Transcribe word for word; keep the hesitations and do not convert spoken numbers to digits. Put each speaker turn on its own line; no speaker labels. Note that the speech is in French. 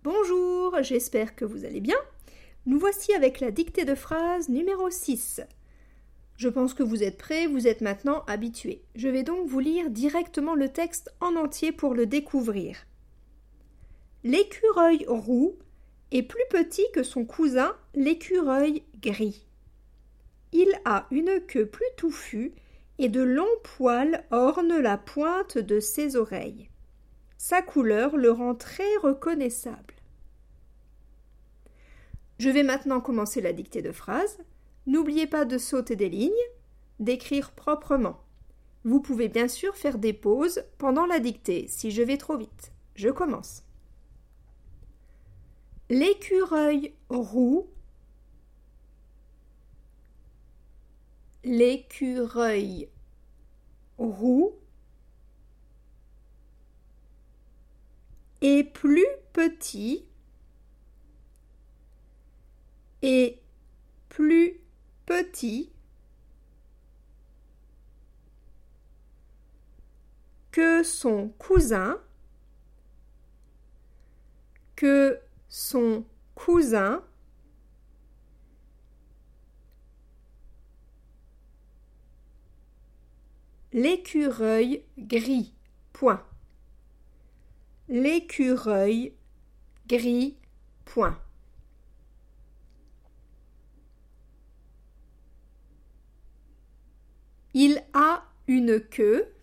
Bonjour, j'espère que vous allez bien. Nous voici avec la dictée de phrase numéro six. Je pense que vous êtes prêts, vous êtes maintenant habitués. Je vais donc vous lire directement le texte en entier pour le découvrir. L'écureuil roux est plus petit que son cousin, l'écureuil gris. Il a une queue plus touffue et de longs poils ornent la pointe de ses oreilles. Sa couleur le rend très reconnaissable. Je vais maintenant commencer la dictée de phrases. N'oubliez pas de sauter des lignes, d'écrire proprement. Vous pouvez bien sûr faire des pauses pendant la dictée si je vais trop vite. Je commence. L'écureuil roux, l'écureuil roux est plus petit et plus petit que son cousin, que son cousin, l'écureuil gris. Point. L'écureuil gris. Point. Il a une queue